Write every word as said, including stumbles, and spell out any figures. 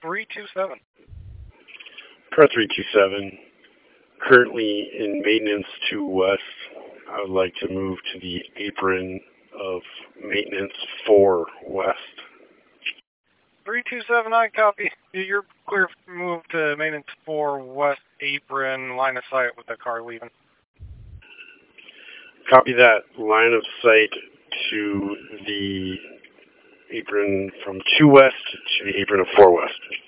three two seven. Car three two seven, currently in maintenance to west. I would like to move to the apron of maintenance four west. three two seven, I copy. You're clear to move to maintenance four west apron, line of sight with the car leaving. Copy that. Line of sight to the apron from two west to the apron of four west.